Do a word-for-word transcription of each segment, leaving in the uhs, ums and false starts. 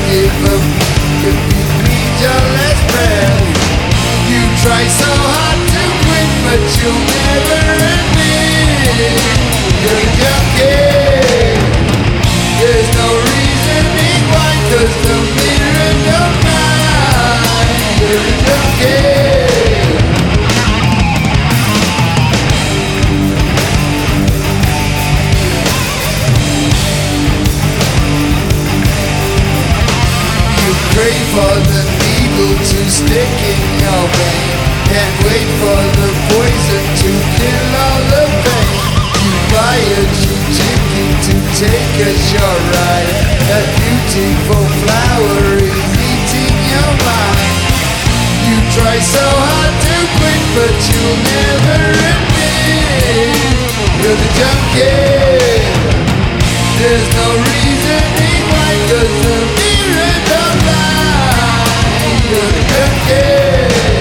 give up if you need your last breath. You try so hard to quit, but you'll never admit you're a junkie. There's no reasoning why, 'cause the mirror don't lie. You're a junkie. Pray for the needle to stick in your vein. Can't wait for the poison to kill all the pain. You buy a cheap ticket to take a short ride. That beautiful flower is eating your mind. You try so hard to quit, but you'll never admit you're the junkie. There's no reasoning why, 'cause the mirror don't lie. You're the junkie.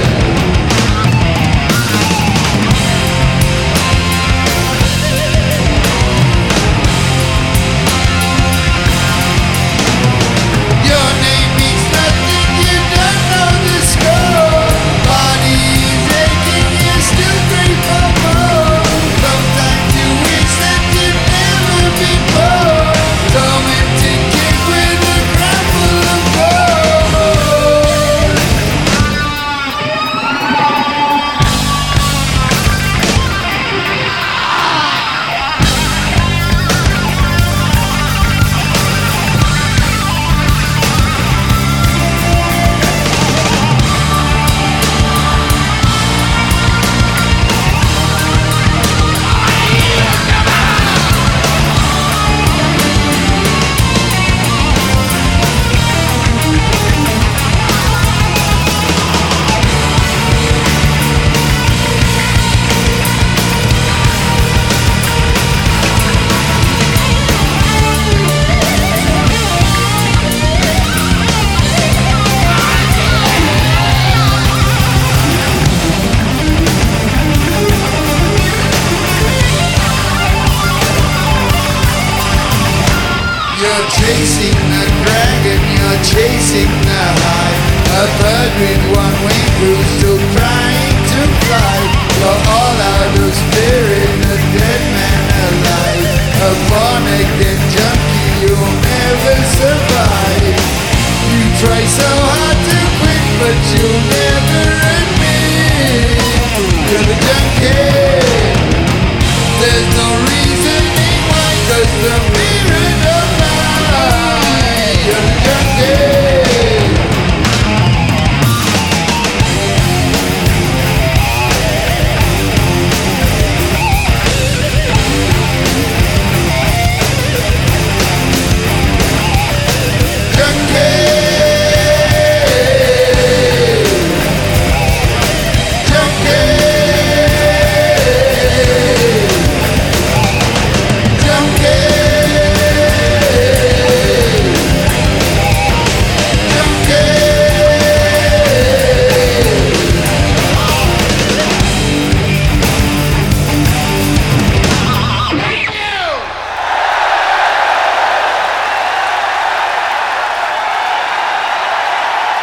Your name means nothing, you don't know the score. Body is aching, you still crave for more. Sometimes you wish that you'd never been born. Tormented kid with a crown full of gold. You're chasing the dragon, you're chasing the high. A bird with one wing who's still trying to fly. You're all out of spirit, a dead man alive. A born again junkie, you'll never survive. You try so hard to quit, but you'll never